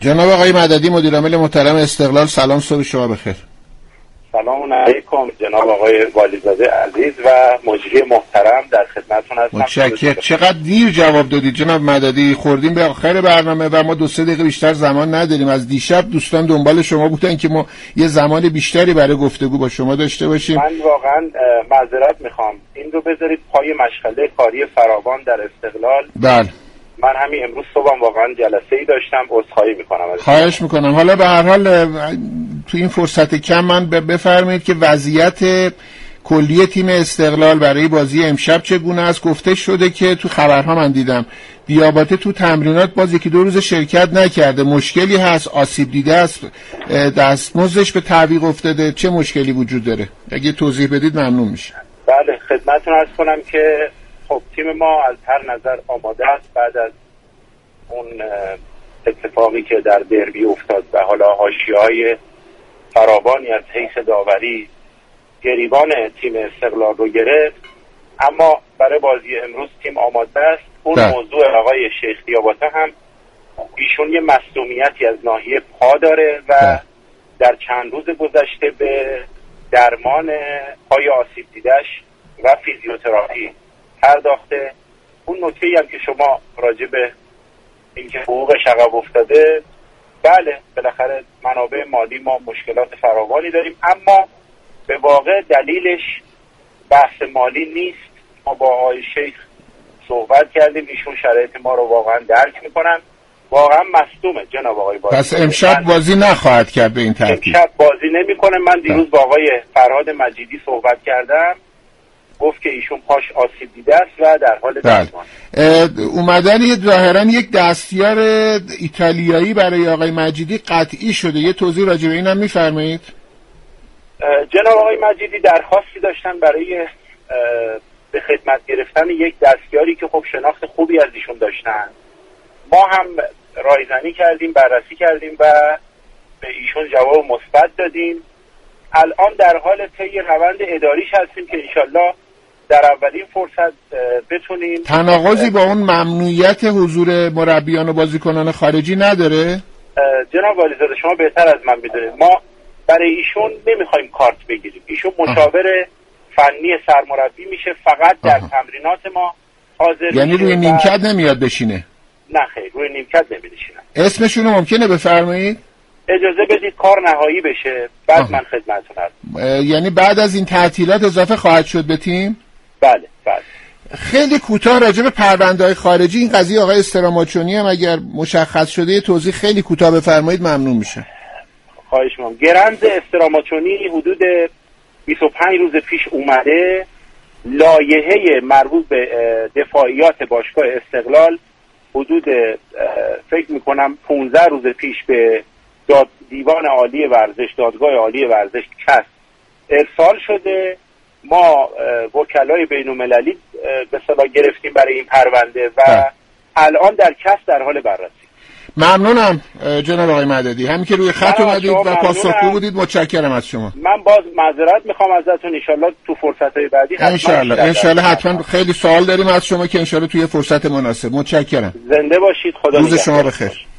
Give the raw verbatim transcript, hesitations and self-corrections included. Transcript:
جناب آقای مددی، مدیر عامل محترم استقلال، سلام، صبح شما بخیر. سلام علیکم جناب آقای والیزاده عزیز و مجری محترم، در خدمتتون هستم. متشکرم. چقدر دیر جواب دادید جناب مددی، خوردیم به آخر برنامه و ما دو سه دقیقه بیشتر زمان نداریم. از دیشب دوستان دنبال شما بودن که ما یه زمان بیشتری برای گفتگو با شما داشته باشیم. من واقعا معذرت میخوام، این رو بذارید پای مشغله کاری فراوان در استقلال. بله، من همین امروز صبحم واقعا جلسه‌ای داشتم، عذرخواهی میکنم. خواهش میکنم. حالا به هر حال تو این فرصت کم من بفرمایید که وضعیت کلی تیم استقلال برای بازی امشب چگونه است؟ گفته شده که تو خبرها من دیدم دیاباته تو تمرینات باز یکی دو روز شرکت نکرده، مشکلی هست، آسیب دیده است، دستمزدش به تعویق افتاده، چه مشکلی وجود داره؟ اگه توضیح بدید ممنون میشه. بله، خدمتتون عرض کنم که خب تیم ما از هر نظر آماده است بعد از اون اتفاقی که در دربی افتاد و حالا حاشیه‌های فراوانی از حیث داوری گریبان تیم استقلال رو گرفت، اما برای بازی امروز تیم آماده است. اون ده. موضوع آقای شیخ دیاباته هم ایشون یه مصدومیتی از ناحیه پا داره و ده. در چند روز گذشته به درمان پای آسیب دیدش و فیزیوتراپی پرداخته. اون نکته‌ای هم که شما راجع به اینکه حقوقش عقب افتاده، بله بالاخره منابع مالی ما مشکلات فراوانی داریم، اما به واقع دلیلش بحث مالی نیست. ما با آقای شیخ صحبت کردیم، ایشون شرایط ما رو واقعا درک میکنن، واقعا مصدومه جناب آقای بازی. پس امشب بازی نخواهد کرد به این ترتیب؟ امشب بازی نمیکنه. من دیروز با آقای فرهاد مجیدی صحبت کردم، گفت که ایشون پاش آسیب دیده است و در حال درمان. اومدن یه ظاهرا یک دستیار ایتالیایی برای آقای مجیدی قطعی شده، یه توضیح راجع به اینم میفرمایید؟ جناب آقای مجیدی درخواستی داشتن برای به خدمت گرفتن یک دستیاری که خب شناخت خوبی از ایشون داشتن. ما هم رایزنی کردیم، بررسی کردیم و به ایشون جواب مثبت دادیم. الان در حال طی روند اداریش هستیم که انشالله در اولین فرصت بتونیم. تناقضی با اون ممنوعیت حضور مربیان و بازیکنان خارجی نداره؟ جناب والیزاده شما بهتر از من میدونید، ما برای ایشون نمیخوایم کارت بگیریم. ایشون مشاور فنی سرمربی میشه، فقط در آه. تمرینات ما حاضر. یعنی روی نیمکت نمیاد بشینه؟ نه خیر، روی نیمکت نمیشینه. اسمشون رو ممکنه بفرمایید؟ اجازه بدید کار نهایی بشه بعد آه. من خدمتتون هستم. یعنی بعد از این تعطیلات اضافه خواهد شد به تیم؟ بله بله. خیلی کوتاه راجع به پرونده‌های خارجی این قضیه آقای استراماچونی هم اگر مشخص شده یه توضیح خیلی کوتاه بفرمایید ممنون میشه. خواهش می‌کنم. گرنز استراماچونی حدود بیست و پنج روز پیش اومده، لایحه مربوط به دفاعیات باشگاه استقلال حدود فکر میکنم پانزده روز پیش به داد دیوان عالی ورزش، دادگاه عالی ورزش کس ارسال شده. ما وکلای بین‌المللی به اصطلاح گرفتیم برای این پرونده و ده. الان در کس در حال بررسی. ممنونم جناب آقای مددی، همین که روی خط اومدید و پاسخگو بودید، متشکرم از شما. من باز معذرت میخوام ازتون، ان شاءالله تو فرصت‌های بعدی حتما ان شاءالله ان شاءالله حتما خیلی سوال داریم از شما که ان شاءالله توی فرصت مناسب. متشکرم. زنده باشید. خدا روز شما بخیر.